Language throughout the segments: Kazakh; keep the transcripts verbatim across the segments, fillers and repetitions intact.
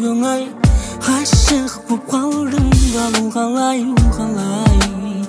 оңай ғашық боп қалдым да бұл қалай, бұл қалай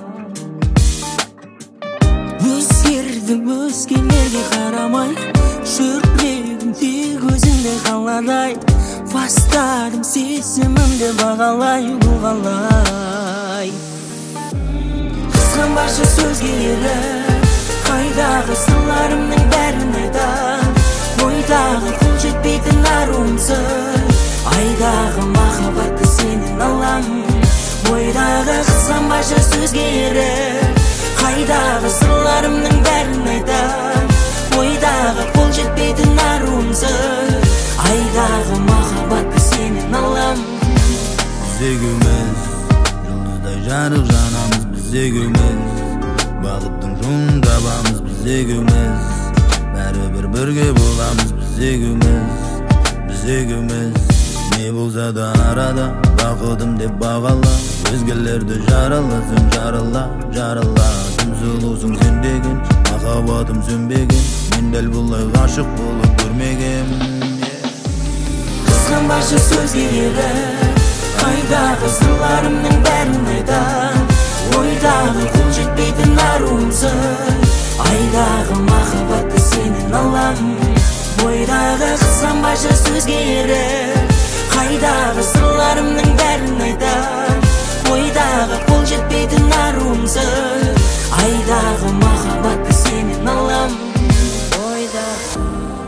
өзгердім өзгелерге қарамай жүрегім тек өзіңді қаладай бастадым сезімімді бағалай бұл қалай қызғанбашы сөзге еріп қайдағы сырларымның бәрін айтам ойдағы қол жетпейтін аруымсың айдағы махаббатты сенен алам ойдағы қызғанбашы сөзге еріп қайдағы сырларымның бәрін айтам ойдағы қол жетпейтін аруымсың айдағы махаббатты сенен алам біз екеуміз жұлдыздай жарық жанамыз біз екеуміз бақыттың жолын табамыз біз екеуміз бәрібір бірге боламыз біз екеуміз біз екеуміз не болса да арада бақытым деп бағала өзгелерді жараласың жарала жарала тым сұлусың сен деген махаббатым сөнбеген мен дәл бұлай ғашық болып көрмегем қызғанбашы сөзге еріп қайдағы сырларымның бәрін айтам ойдағы қол жетпейтін аруымсың айдағы махаббатты сенен алам ойдағы қызғанбашы сөзге еріп қайдағы сырларымның бәрін айтам ойдағы қол жетпейтін аруымсың айдағы махаббатты сенен алам ойдағы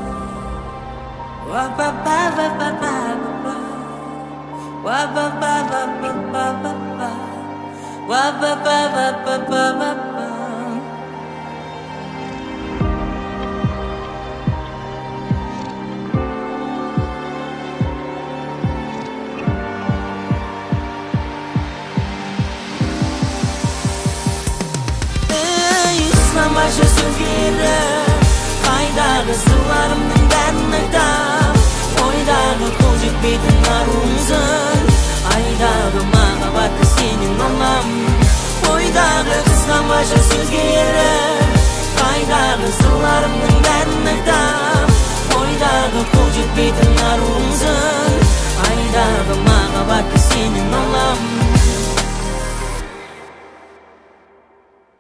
қызғанбашы сөзге еріп қайдағы сырларымның бәрін айтам ойдағы қол жетпейтін аруымсың айдағы махаббатты сенен алам ойдағы қызғанбашы сөзге еріп қайдағы сырларымның бәрін айтам ойдағы қол жетпейтін аруымсың айдағы махаббатты сенен алам